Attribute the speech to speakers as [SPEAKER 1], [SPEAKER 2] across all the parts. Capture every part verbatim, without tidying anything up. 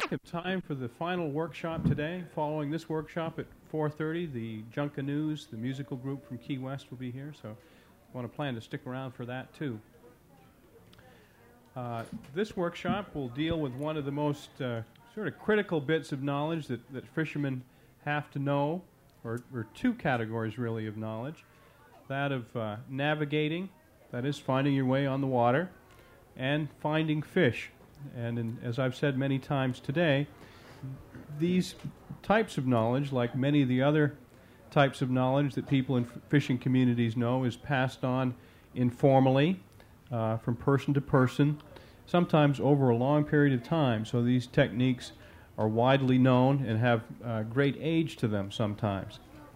[SPEAKER 1] Time for the final workshop today. Following this workshop at four thirty, the Junkanoo, the musical group from Key West, will be here, so I want to plan to stick around for that too. Uh, this workshop will deal with one of the most uh, sort of critical bits of knowledge that, that fishermen have to know, or, or two categories really of knowledge. That of uh, navigating, that is finding your way on the water, and finding fish. And in, as I've said many times today, these types of knowledge, like many of the other types of knowledge that people in f- fishing communities know, is passed on informally uh, from person to person, sometimes over a long period of time. So these techniques are widely known and have uh, great age to them sometimes.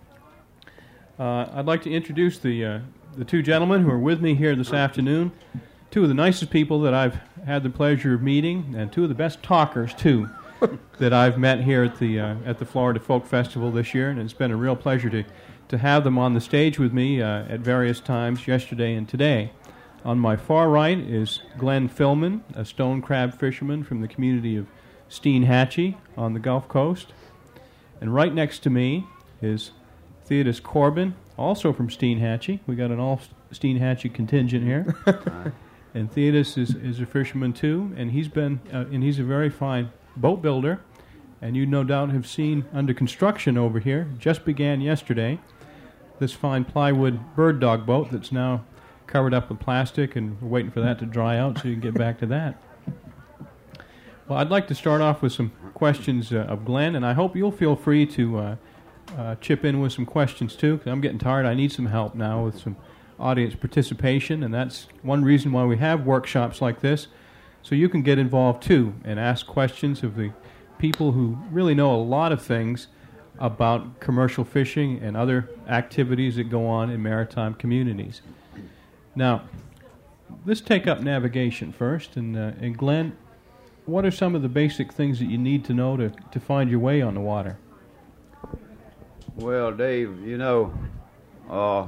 [SPEAKER 1] Uh, I'd like to introduce the uh, the two gentlemen who are with me here this afternoon. Two of the nicest people that I've had the pleasure of meeting, and two of the best talkers too that I've met here at the uh, at the Florida Folk Festival this year, and it's been a real pleasure to to have them on the stage with me uh, at various times yesterday and today. On my far right is Glenn Fillman, a stone crab fisherman from the community of Steinhatchee on the Gulf Coast, and right next to me is Theodis Corbin, also from Steinhatchee. We got an all Steinhatchee contingent here. And Theodis is, is a fisherman too, and he's been uh, and he's a very fine boat builder. And you no doubt have seen under construction over here, just began yesterday, this fine plywood bird dog boat that's now covered up with plastic, and we're waiting for that to dry out so you can get back to that. Well, I'd like to start off with some questions uh, of Glenn, and I hope you'll feel free to uh, uh, chip in with some questions too, because I'm getting tired. I need some help now with some audience participation, and that's one reason why we have workshops like this, so you can get involved too and ask questions of the people who really know a lot of things about commercial fishing and other activities that go on in maritime communities. Now, let's take up navigation first, and, uh, and Glenn, what are some of the basic things that you need to know to, to find your way on the water?
[SPEAKER 2] Well, Dave, you know, uh,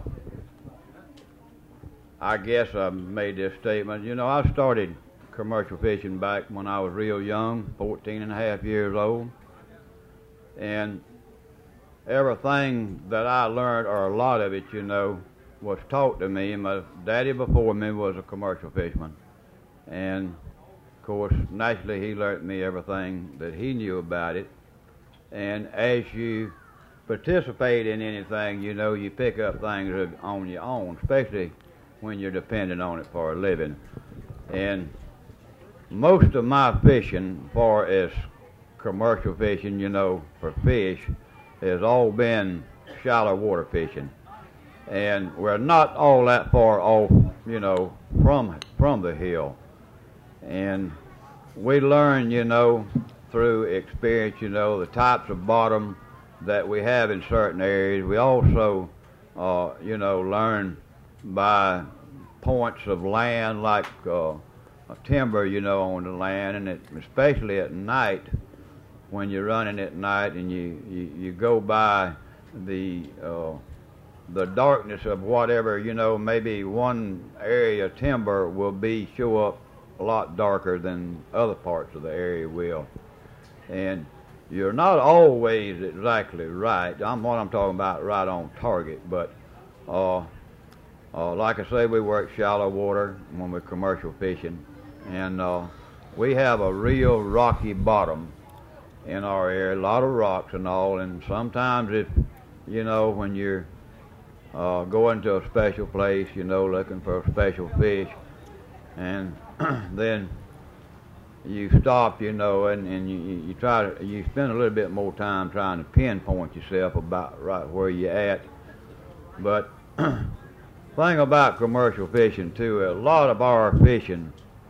[SPEAKER 2] I guess I made this statement. You know, I started commercial fishing back when I was real young, fourteen and a half years old. And everything that I learned, or a lot of it, you know, was taught to me. My daddy before me was a commercial fisherman. And, of course, naturally he learned me everything that he knew about it. And as you participate in anything, you know, you pick up things on your own, especially when you're dependent on it for a living. And most of my fishing, as far as commercial fishing, you know, for fish, has all been shallow water fishing. And we're not all that far off, you know, from from the hill. And we learn, you know, through experience, you know, the types of bottom that we have in certain areas. We also, uh, you know, learn by points of land, like uh, timber, you know, on the land, and it, especially at night, when you're running at night and you, you, you go by the uh, the darkness of whatever, you know, maybe one area of timber will be show up a lot darker than other parts of the area will. And you're not always exactly right. I'm what I'm talking about right on target, but uh, Uh, like I say, we work shallow water when we're commercial fishing, and uh, we have a real rocky bottom in our area, a lot of rocks and all, and sometimes if, you know, when you're uh, going to a special place, you know, looking for a special fish, and then you stop, you know, and, and you, you try to, you spend a little bit more time trying to pinpoint yourself about right where you're at. But thing about commercial fishing too, a lot of our fishing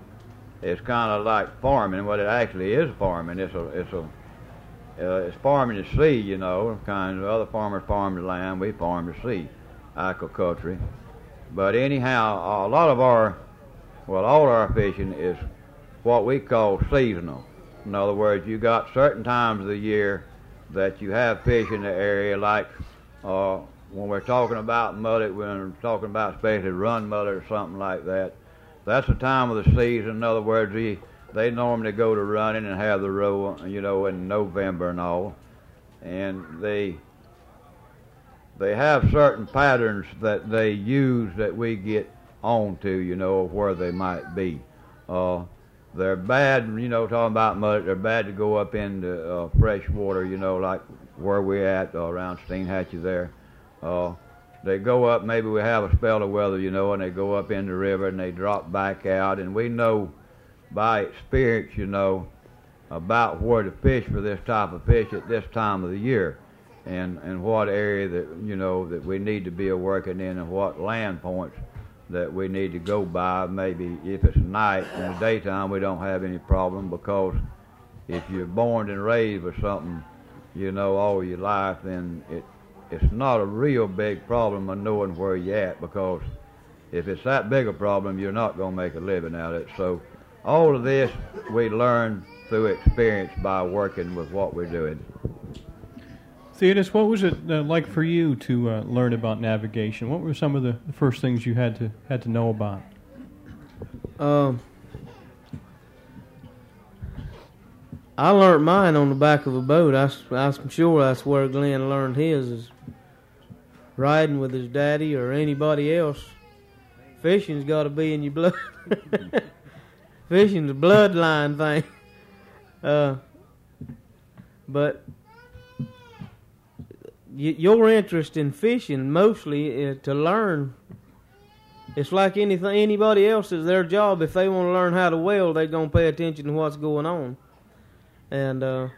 [SPEAKER 2] is kind of like farming. What it actually is farming. It's a it's a uh, it's farming the sea, you know. Kind of other farmers farm the land, we farm the sea, aquaculture. But anyhow, a lot of our, well, all our fishing is what we call seasonal. In other words, you got certain times of the year that you have fish in the area, like uh, when we're talking about mullet, when we're talking about especially run mullet or something like that. That's the time of the season. In other words, the, they normally go to running and have the row, you know, in November and all, and they they have certain patterns that they use that we get on to, you know, of where they might be. Uh, they're bad, you know, talking about mud, they're bad to go up into uh, fresh water, you know, like where we're at uh, around Steinhatchee there. Uh, they go up, maybe we have a spell of weather, you know, and they go up in the river and they drop back out, and we know by experience, you know, about where to fish for this type of fish at this time of the year, and, and what area that, you know, that we need to be working in, and what land points that we need to go by. Maybe if it's night, in the daytime we don't have any problem, because if you're born and raised with something, you know, all your life, then it it's not a real big problem of knowing where you're at, because if it's that big a problem, you're not going to make a living out of it. So all of this we learn through experience by working with what we're doing.
[SPEAKER 1] Theodis, what was it uh, like for you to uh, learn about navigation? What were some of the, the first things you had to had to know about?
[SPEAKER 3] Um, I learned mine on the back of a boat. I, I'm sure that's where Glenn learned his, is riding with his daddy or anybody else. Fishing's got to be in your blood. Fishing's a bloodline thing. Uh, but y- your interest in fishing mostly uh, to learn. It's like anything, anybody else, is their job. If they want to learn how to weld, they're going to pay attention to what's going on. And uh,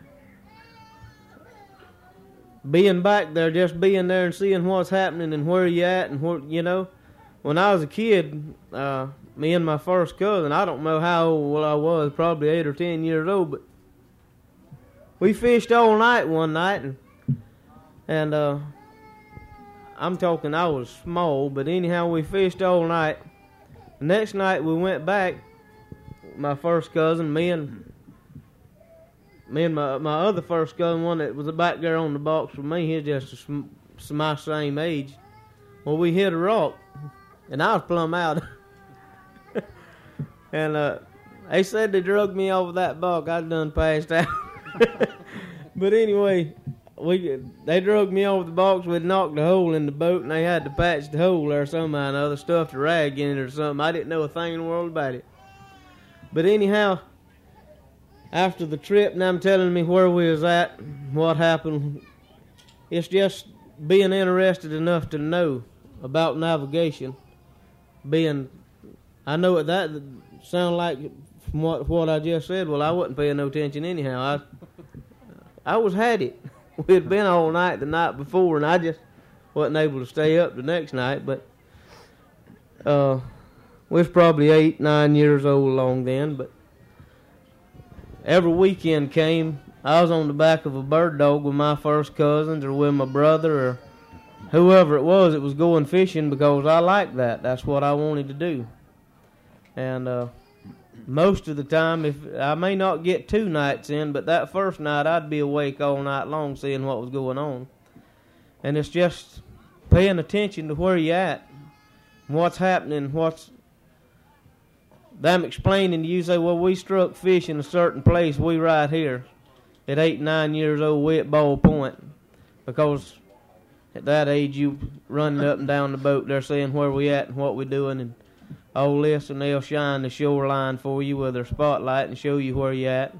[SPEAKER 3] being back there, just being there and seeing what's happening and where you at and where, you know. When I was a kid, uh, me and my first cousin, I don't know how old I was, probably eight or ten years old, but we fished all night one night, and, and uh, I'm talking I was small, but anyhow, we fished all night. The next night we went back, my first cousin, me and me and my my other first cousin, one that was back there on the box with me, he's just a sm- my same age. Well, we hit a rock, and I was plumb out. And uh, they said they drugged me over that box. I done passed out. But anyway, we they drugged me over the box. We'd knocked a hole in the boat, and they had to patch the hole there somehow and other, stuffed a rag in it or something. I didn't know a thing in the world about it. But anyhow, after the trip, and I'm telling me where we was at, what happened, it's just being interested enough to know about navigation. Being, I know what that sound like from what what I just said. Well, I wasn't paying no attention anyhow. I I was had it. We had been all night the night before, and I just wasn't able to stay up the next night. But uh, we was probably eight, nine years old along then. But every weekend came, I was on the back of a bird dog with my first cousins or with my brother or whoever it was that was going fishing, because I liked that. That's what I wanted to do. And uh, most of the time, if I may not get two nights in, but that first night I'd be awake all night long seeing what was going on. And it's just paying attention to where you're at, what's happening, what's them explaining to you. Say, well, we struck fish in a certain place, we right here at eight, nine years old, we at Ball Point, because at that age you running up and down the boat, they're saying where we at and what we doing and all this, and they'll shine the shoreline for you with their spotlight and show you where you at.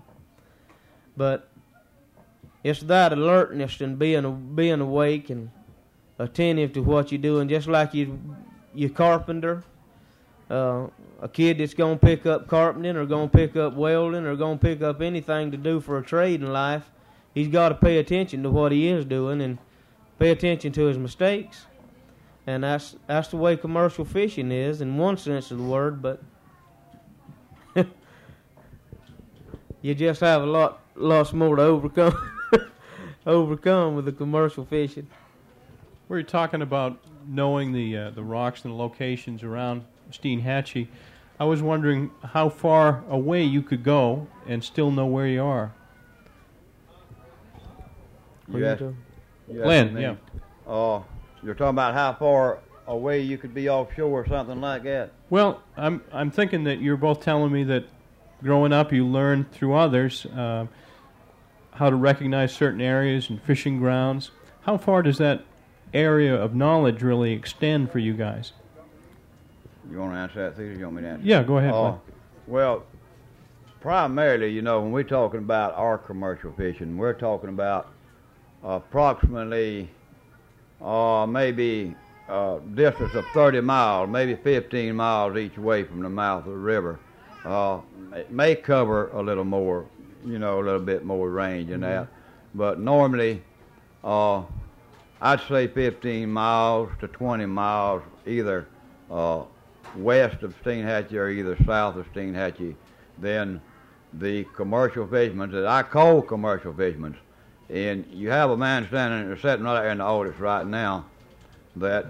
[SPEAKER 3] But it's that alertness and being being awake and attentive to what you're doing, just like you you carpenter, uh, a kid that's gonna pick up carpenting or gonna pick up welding or gonna pick up anything to do for a trade in life. He's got to pay attention to what he is doing and pay attention to his mistakes. And that's that's the way commercial fishing is, in one sense of the word, but you just have a lot lots more to overcome overcome with the commercial fishing.
[SPEAKER 1] We were talking about knowing the uh, the rocks and the locations around Steinhatchee. I was wondering how far away you could go and still know where you are.
[SPEAKER 2] Yes.
[SPEAKER 1] Glenn, yeah.
[SPEAKER 2] Uh, you're talking about how far away you could be offshore or something like that?
[SPEAKER 1] Well, I'm I'm thinking that you're both telling me that growing up, you learned through others uh, how to recognize certain areas and fishing grounds. How far does that area of knowledge really extend for you guys?
[SPEAKER 2] You want to answer that, Theodore? You want me to answer?
[SPEAKER 1] Yeah, go ahead.
[SPEAKER 2] Uh, well, primarily, you know, when we're talking about our commercial fishing, we're talking about approximately uh, maybe a distance of thirty miles, maybe fifteen miles each way from the mouth of the river. Uh, it may cover a little more, you know, a little bit more range than that. But normally, uh, I'd say fifteen miles to twenty miles either uh, west of Steinhatchee or either south of Steinhatchee. Then the commercial fishermen that I call commercial fishermen, and you have a man standing there, sitting right there in the audience right now, that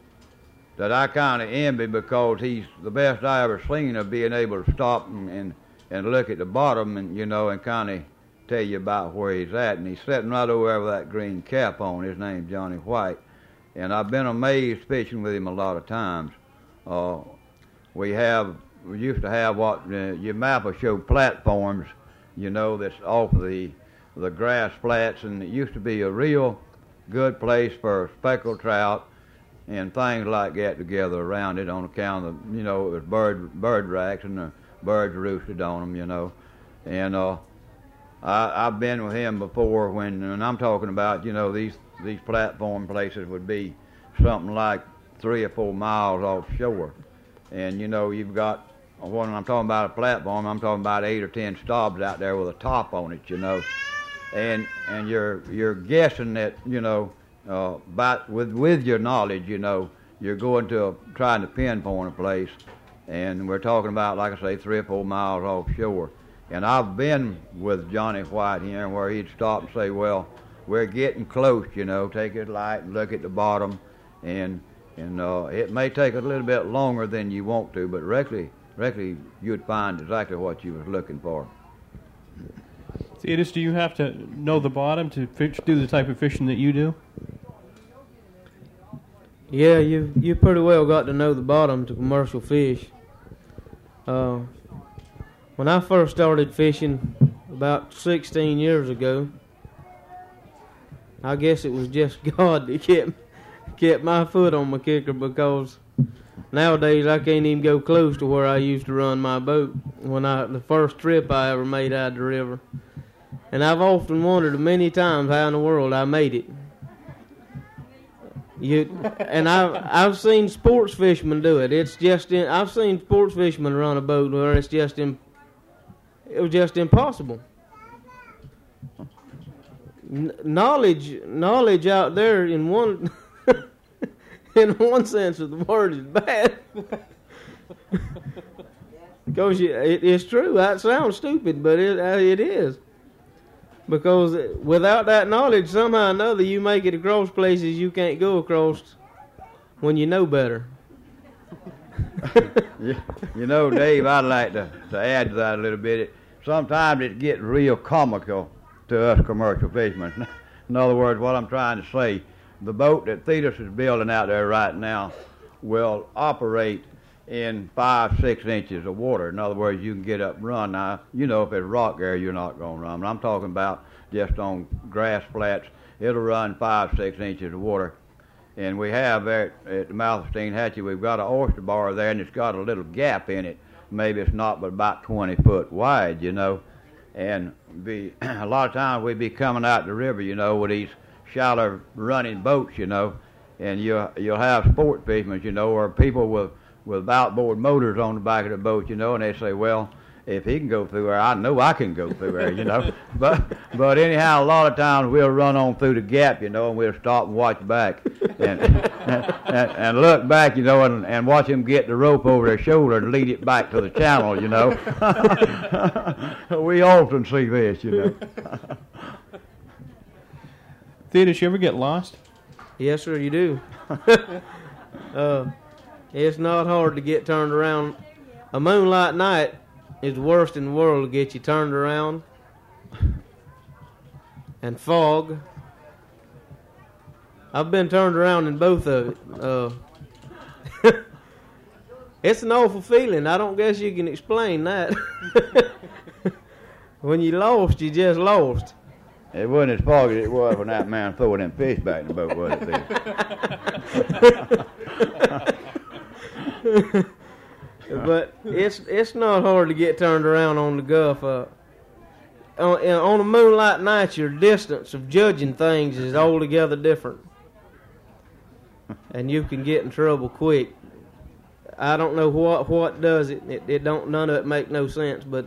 [SPEAKER 2] that I kind of envy because he's the best I ever seen of being able to stop and, and, and look at the bottom and, you know, and kind of tell you about where he's at. And he's sitting right over there with that green cap on. His name's Johnny White. And I've been amazed fishing with him a lot of times. Uh, we have, we used to have what, uh, your map will show platforms, you know, that's off of the, the grass flats. And it used to be a real good place for speckled trout and things like that together around it on account of, you know, it was bird bird racks and the birds roosted on them, you know. And uh, I, I've been with him before when, and I'm talking about, you know, these, these platform places would be something like three or four miles offshore. And, you know, you've got, when I'm talking about a platform, I'm talking about eight or ten stobs out there with a top on it, you know. And and you're you're guessing that, you know, Uh, but with with your knowledge, you know, you're going to a, trying to pinpoint a place, and we're talking about, like I say, three or four miles offshore. And I've been with Johnny White here, where he'd stop and say, "Well, we're getting close, you know. Take his light and look at the bottom, and and uh, it may take a little bit longer than you want to, but directly, directly you'd find exactly what you was looking for."
[SPEAKER 1] Theodis, do you have to know the bottom to fish, do the type of fishing that you do?
[SPEAKER 3] Yeah, you you pretty well got to know the bottom to commercial fish. Uh, when I first started fishing about sixteen years ago, I guess it was just God that kept kept my foot on my kicker, because nowadays I can't even go close to where I used to run my boat when I the first trip I ever made out of the river. And I've often wondered many times how in the world I made it. You and I've I've seen sports fishermen do it. It's just in, I've seen sports fishermen run a boat where it's just in, it was just impossible. N- knowledge knowledge out there in one in one sense of the word is bad. Because you, it, it's true. That sounds stupid, but it it is. Because without that knowledge, somehow or another, you make it across places you can't go across when you know better.
[SPEAKER 2] you, you know, Dave, I'd like to, to add to that a little bit. It, sometimes it gets real comical to us commercial fishermen. In other words, what I'm trying to say, the boat that Theodis is building out there right now will operate in five, six inches of water. In other words, you can get up and run. Now, you know, if it's rock there, you're not going to run. But I'm talking about just on grass flats. It'll run five, six inches of water. And we have there at, at the mouth of Steinhatchee, we've got an oyster bar there, and it's got a little gap in it. Maybe it's not but about twenty foot wide, you know. And be a lot of times we'd be coming out the river, you know, with these shallow running boats, you know. And you'll, you'll have sport fishermen, you know, or people with with outboard motors on the back of the boat, you know, and they say, well, if he can go through there, I know I can go through there, you know. But but anyhow, a lot of times we'll run on through the gap, you know, and we'll stop and watch back and and, and, and look back, you know, and, and watch them get the rope over their shoulder and lead it back to the channel, you know. We often see this, you know.
[SPEAKER 1] Theodis, you ever get lost?
[SPEAKER 3] Yes, sir, you do. uh, It's not hard to get turned around. A moonlight night is the worst in the world to get you turned around. And fog. I've been turned around in both of it. Uh, It's an awful feeling. I don't guess you can explain that. When you lost, you just lost.
[SPEAKER 2] It wasn't as foggy as it was when that man threw them fish back in the boat, was it, then?
[SPEAKER 3] But it's it's not hard to get turned around on the Gulf. Uh, on, on a moonlight night, your distance of judging things is altogether different, and you can get in trouble quick. I don't know what what does it. It, it don't none of it make no sense. But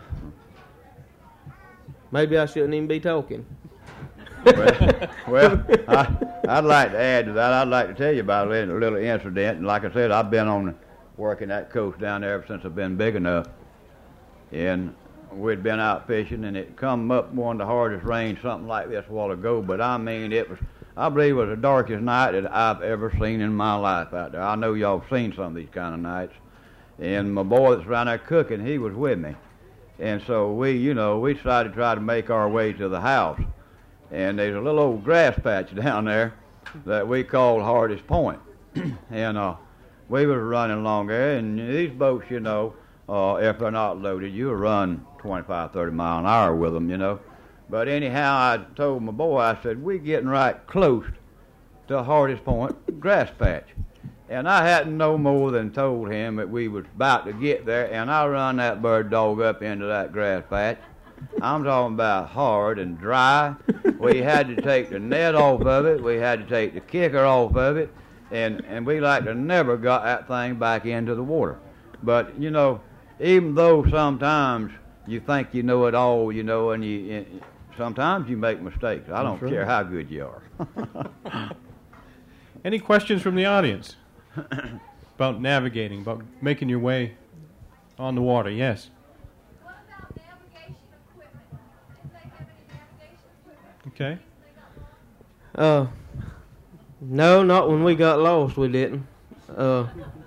[SPEAKER 3] maybe I shouldn't even be talking.
[SPEAKER 2] well, well I, I'd like to add to that. I'd like to tell you about a little, a little incident. And like I said, I've been on working that coast down there ever since I've been big enough. And we'd been out fishing, and it come up one of the hardest rains, something like this a while ago. But I mean, it was, I believe it was the darkest night that I've ever seen in my life out there. I know y'all have seen some of these kind of nights. And my boy that's around there cooking, he was with me. And so we, you know, we decided to try to make our way to the house. And there's a little old grass patch down there that we called Hardest Point. and uh, we was running along there, and these boats, you know, uh, if they're not loaded, you run twenty-five, thirty mile an hour with them, you know. But anyhow, I told my boy, I said, we're getting right close to Hardest Point grass patch. And I hadn't no more than told him that we was about to get there, and I run that bird dog up into that grass patch. I'm talking about hard and dry. We had to take the net off of it. We had to take the kicker off of it. And, and we like to never got that thing back into the water. But, you know, even though sometimes you think you know it all, you know, and you, and sometimes you make mistakes. I don't care how good you are.
[SPEAKER 1] Any questions from the audience about navigating, about making your way on the water? Yes.
[SPEAKER 4] What about navigation equipment? Did they have any navigation equipment?
[SPEAKER 1] Okay.
[SPEAKER 3] Uh, no, not when we got lost. We didn't. Uh,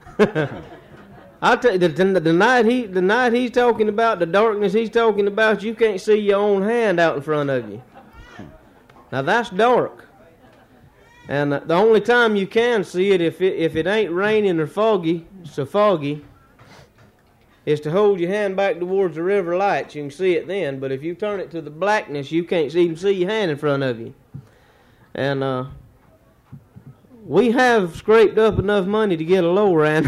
[SPEAKER 3] I tell you, the, the, the night he, the night he's talking about, the darkness he's talking about, you can't see your own hand out in front of you. Now that's dark. And the only time you can see it, if it if it ain't raining or foggy, so foggy, is to hold your hand back towards the river lights. You can see it then. But if you turn it to the blackness, you can't even see your hand in front of you. And uh, we have scraped up enough money to get a Loran.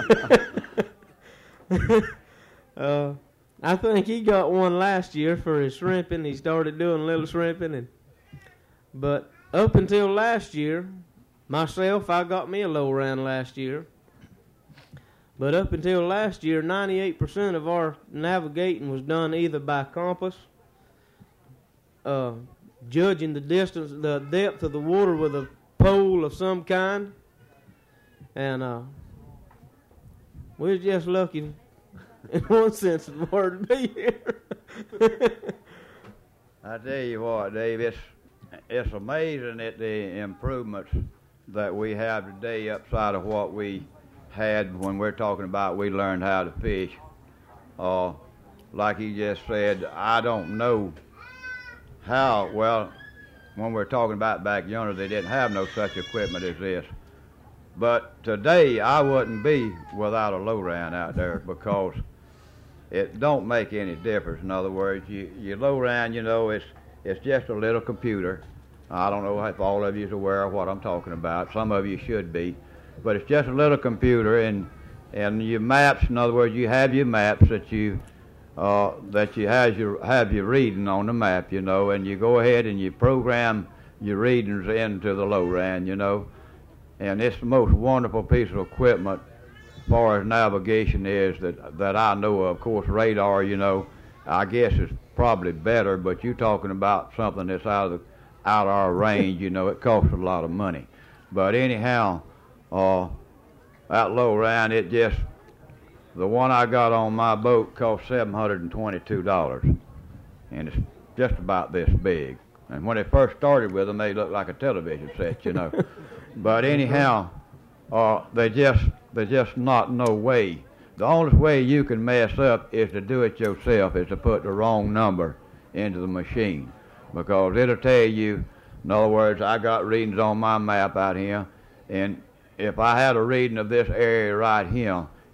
[SPEAKER 3] uh, I think he got one last year for his shrimping. He started doing a little shrimping, and but. Up until last year, myself, I got me a Loran last year. But up until last year, ninety-eight percent of our navigating was done either by compass, uh, judging the distance, the depth of the water with a pole of some kind. And uh, we was just lucky, in one sense of the word, to be here.
[SPEAKER 2] I tell you what, Dave, it's It's amazing at the improvements that we have today upside of what we had when we're talking about we learned how to fish. Uh, like he just said, I don't know how, well, when we're talking about back yonder, they didn't have no such equipment as this. But today, I wouldn't be without a Loran out there because it don't make any difference. In other words, you, your Loran, you know, it's It's just a little computer. I don't know if all of you are aware of what I'm talking about. Some of you should be. But it's just a little computer, and and your maps, in other words, you have your maps that you uh, that you have your, have your reading on the map, you know, and you go ahead and you program your readings into the Loran, you know. And it's the most wonderful piece of equipment as far as navigation is that, that I know of. Of course, radar, you know, I guess is probably better, but you're talking about something that's out of the, out of our range, you know, it costs a lot of money. But anyhow, uh, that Loran, it just, the one I got on my boat cost seven hundred twenty-two dollars, and it's just about this big. And when they first started with them, they looked like a television set, you know. But anyhow, uh, they just, they just not no way. The only way you can mess up is to do it yourself, is to put the wrong number into the machine. Because it'll tell you, in other words, I got readings on my map out here, and if I had a reading of this area right here,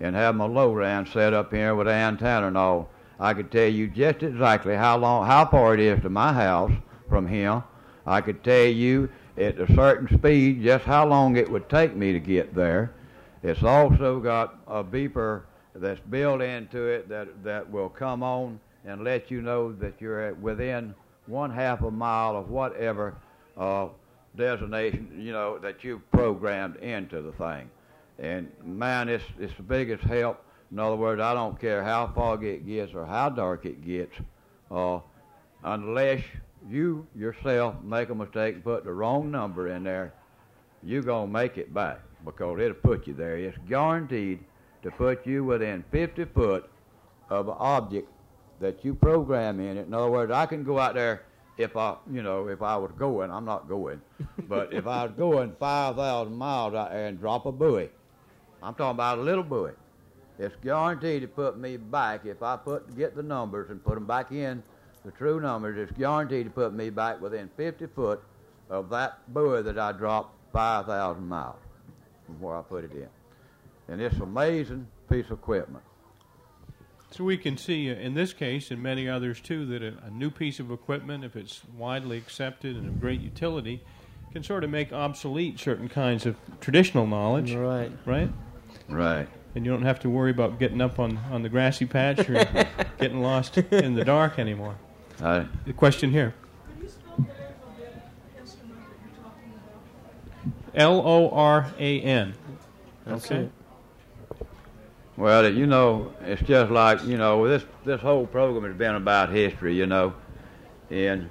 [SPEAKER 2] and have my Loran set up here with antenna and all, I could tell you just exactly how long, how far it is to my house from here. I could tell you at a certain speed just how long it would take me to get there. It's also got a beeper that's built into it that, that will come on and let you know that you're at within one half a mile of whatever uh, designation, you know, that you've programmed into the thing. And man, it's, it's the biggest help. In other words, I don't care how foggy it gets or how dark it gets, uh, unless you yourself make a mistake and put the wrong number in there, you're going to make it back because it'll put you there. It's guaranteed to put you within fifty foot of an object that you program in it. In other words, I can go out there if I, you know, if I was going, I'm not going, but if I was going five thousand miles out there and drop a buoy, I'm talking about a little buoy, it's guaranteed to put me back. If I put get the numbers and put them back in, the true numbers, it's guaranteed to put me back within fifty foot of that buoy that I dropped five thousand miles from where I put it in. And it's an amazing piece of equipment.
[SPEAKER 1] So we can see uh, in this case and many others too that a, a new piece of equipment, if it's widely accepted and of great utility, can sort of make obsolete certain kinds of traditional knowledge.
[SPEAKER 3] Right.
[SPEAKER 1] Right?
[SPEAKER 2] Right.
[SPEAKER 1] And you don't have to worry about getting up on, on the grassy patch or getting lost in the dark anymore.
[SPEAKER 2] I,
[SPEAKER 1] The question here.
[SPEAKER 5] Could you spell the alphabet instrument that you're talking about?
[SPEAKER 1] L O R A N.
[SPEAKER 3] That's
[SPEAKER 1] Okay.
[SPEAKER 3] it.
[SPEAKER 2] Well, you know, it's just like, you know, this this whole program has been about history, you know, and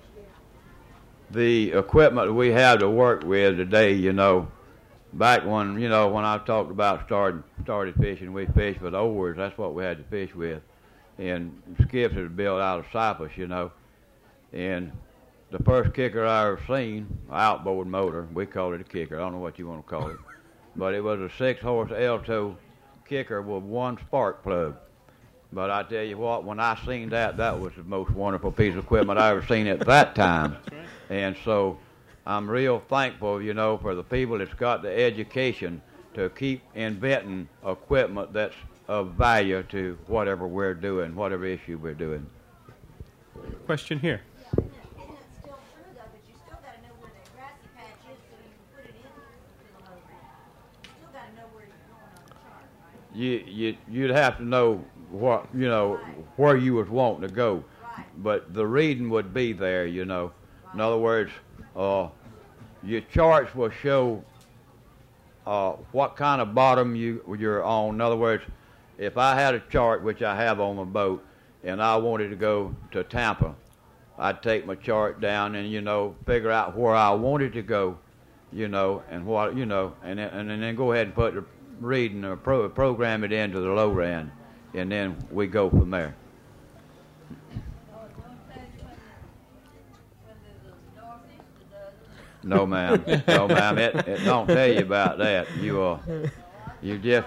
[SPEAKER 2] the equipment we have to work with today, you know, back when, you know, when I talked about starting started fishing, we fished with oars. That's what we had to fish with, and skiffs are built out of cypress, you know, and the first kicker I ever seen, outboard motor, we call it a kicker. I don't know what you want to call it, but it was a six-horse Alto kicker with one spark plug. But I tell you what, when I seen that, that was the most wonderful piece of equipment I ever seen at that time.
[SPEAKER 1] That's right.
[SPEAKER 2] And so I'm real thankful, you know, for the people that's got the education to keep inventing equipment that's of value to whatever we're doing, whatever issue we're doing.
[SPEAKER 1] Question here.
[SPEAKER 4] Isn't it still true, though, that you still got to know where that grassy patch is so you can put it in to the low ground? You still got to know where you're going on the chart, right?
[SPEAKER 2] You, you, you'd have to know what, you know, where you was wanting to go.
[SPEAKER 4] Right.
[SPEAKER 2] But the reading would be there, you know. In other words, uh, your charts will show uh, what kind of bottom you, you're on. In other words, if I had a chart, which I have on my boat, and I wanted to go to Tampa, I'd take my chart down and, you know, figure out where I wanted to go, you know, and what, you know, and, and, and then go ahead and put the reading or pro, program it into the Loran, and then we go from there. No, ma'am. No, ma'am. It, it don't tell you about that. You uh, you just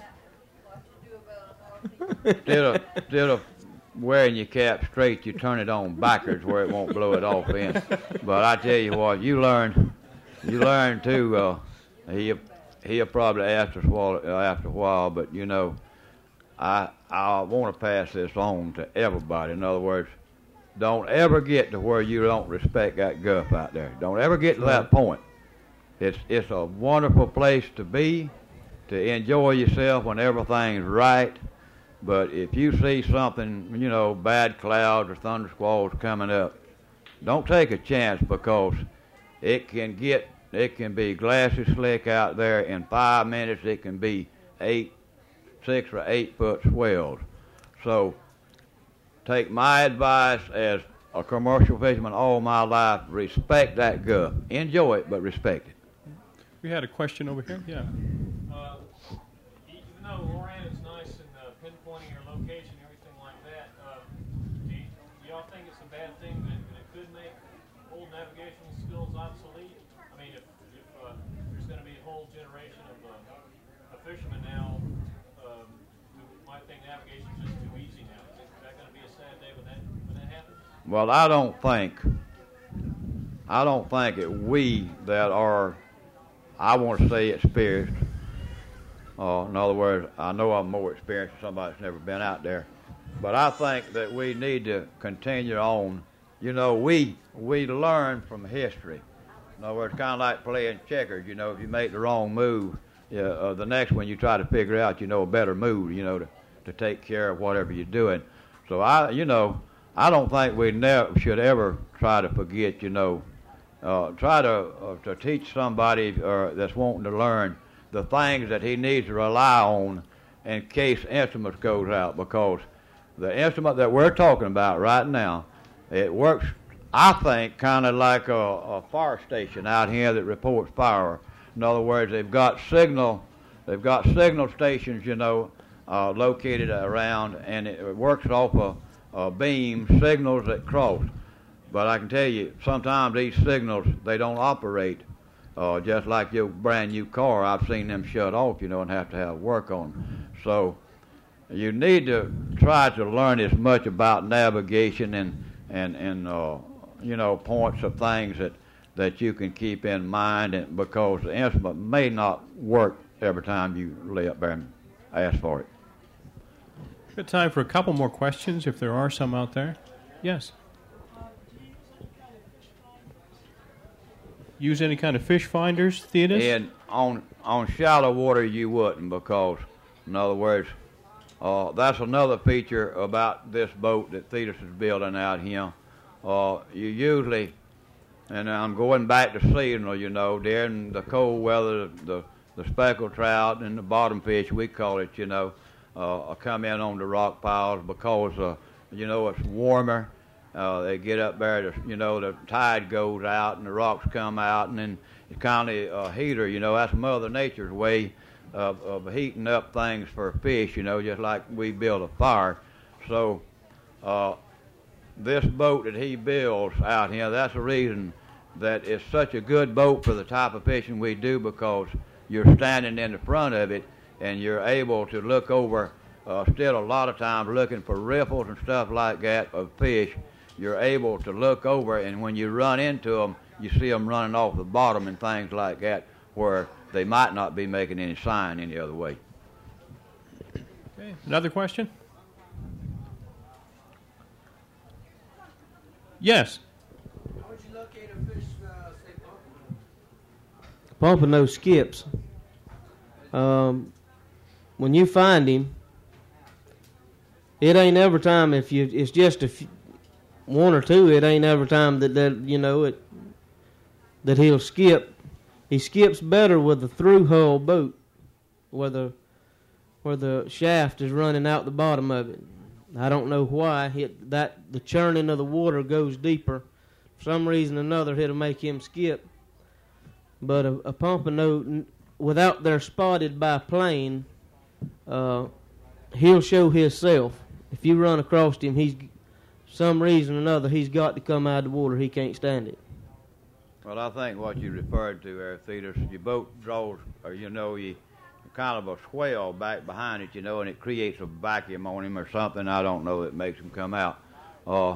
[SPEAKER 2] instead of instead of wearing your cap straight, you turn it on backwards where it won't blow it off in. But I tell you what, you learn, you learn too. Uh, he he'll probably ask us what, uh, after a while, but you know, I I want to pass this on to everybody. In other words, don't ever get to where you don't respect that guff out there. Don't ever get to that point. It's it's a wonderful place to be, to enjoy yourself when everything's right. But if you see something, you know, bad clouds or thunder squalls coming up, don't take a chance because it can get, it can be glassy slick out there. In five minutes, it can be eight, six or eight foot swells. So take my advice as a commercial fisherman all my life, respect that guff. Enjoy it, but respect it.
[SPEAKER 1] We had a question over here. Yeah.
[SPEAKER 6] Uh, even though Loran is nice in uh, pinpointing your location and everything like that, uh, do, you, do y'all think it's a bad thing that, that it could make old navigational skills obsolete? I mean, if, if uh, there's going to be a whole generation of, uh, of fishermen now um, who might think navigation's just too easy now, is that going to be a sad day when that when that happens?
[SPEAKER 2] Well, I don't think, I don't think that we that are, I want to say experienced, Uh, in other words, I know I'm more experienced than somebody that's never been out there. But I think that we need to continue on. You know, we we learn from history. In other words, kind of like playing checkers. You know, if you make the wrong move, yeah, uh, the next one you try to figure out, you know, a better move, you know, to, to take care of whatever you're doing. So, I, you know, I don't think we never should ever try to forget, you know, uh, try to uh, to teach somebody uh, that's wanting to learn the things that he needs to rely on in case instruments goes out, because the instrument that we're talking about right now, it works, I think, kind of like a, a fire station out here that reports fire. In other words, they've got signal, they've got signal stations, you know, uh, located around, and it works off a, a beam, signals that cross. But I can tell you, sometimes these signals, they don't operate uh, just like your brand new car. I've seen them shut off, you know, and have to have work on them. So you need to try to learn as much about navigation and, and, and uh, you know, points of things that, that you can keep in mind, and because the instrument may not work every time you lay up there and ask for it.
[SPEAKER 1] Good time for a couple more questions, if there are some out there. Yes? Use any kind of fish finders, Theodis?
[SPEAKER 2] And on, on shallow water you wouldn't, because, in other words, Uh, that's another feature about this boat that Thetis is building out here. Uh, you usually, and I'm going back to seasonal, you know, during the cold weather, the, the speckled trout and the bottom fish, we call it, you know, uh, come in on the rock piles because, uh, you know, it's warmer. Uh, they get up there, to, you know, the tide goes out and the rocks come out, and then it's kind of a heater, you know, that's Mother Nature's way Of, of heating up things for fish, you know, just like we build a fire. So uh, this boat that he builds out here, that's the reason that it's such a good boat for the type of fishing we do, because you're standing in the front of it and you're able to look over, uh, still a lot of times looking for riffles and stuff like that of fish. You're able to look over, and when you run into them, you see them running off the bottom and things like that, where they might not be making any sign any other way.
[SPEAKER 1] Okay. Another question? Yes.
[SPEAKER 7] How would you locate a fish, uh, say, pompano?
[SPEAKER 3] Pompano skips. Um, when you find him, it ain't every time. If you, it's just a few, one or two. It ain't every time that that you know it that he'll skip. He skips better with a through hull boat, where the where the shaft is running out the bottom of it. I don't know why. It, that the churning of the water goes deeper. For some reason or another, it'll make him skip. But a, a pompano, without they're spotted by plane, uh, he'll show himself. If you run across him, he's some reason or another he's got to come out of the water. He can't stand it.
[SPEAKER 2] Well, I think what you referred to there, Thetis, your boat draws, or you know, you kind of a swell back behind it, you know, and it creates a vacuum on him or something. I don't know that makes him come out. Uh,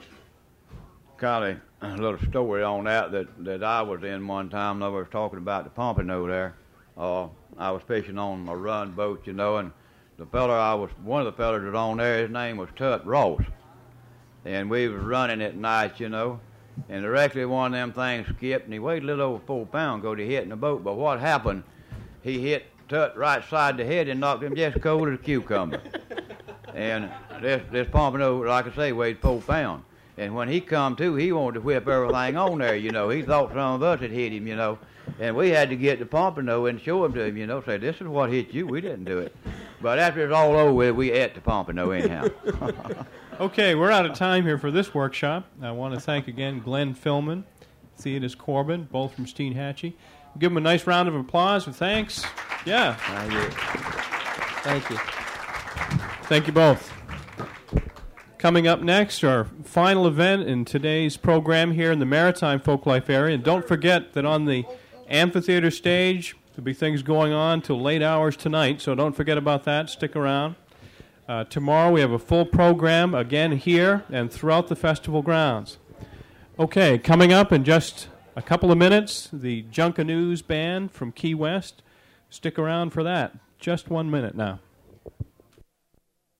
[SPEAKER 2] kind of a little story on that, that that I was in one time. I was talking about the pompano there. Uh, I was fishing on a run boat, you know, and the fella I was, one of the fellas that was on there, his name was Tut Ross, and we was running at night, you know. And directly one of them things skipped, and he weighed a little over four pounds, go to hitting the boat. But what happened, he hit Tut right side the head and knocked him just cold as a cucumber. And this this pompano, like I say, weighed four pounds. And when he come to, he wanted to whip everything on there, you know. He thought some of us had hit him, you know. And we had to get the pompano and show him to him, you know, say, this is what hit you. We didn't do it. But after it's all over with, we ate the pompano anyhow.
[SPEAKER 1] Okay, we're out of time here for this workshop. I want to thank again Glenn Fillman, Theodis Corbin, both from Steinhatchee. Give them a nice round of applause and thanks. Yeah.
[SPEAKER 3] Thank you. Thank you.
[SPEAKER 1] Thank you both. Coming up next, our final event in today's program here in the Maritime Folklife area. And don't forget that on the amphitheater stage, there'll be things going on till late hours tonight, so don't forget about that. Stick around. Uh, tomorrow we have a full program again here and throughout the festival grounds. Okay, coming up in just a couple of minutes, the Junkanoo Band from Key West. Stick around for that. just one minute now.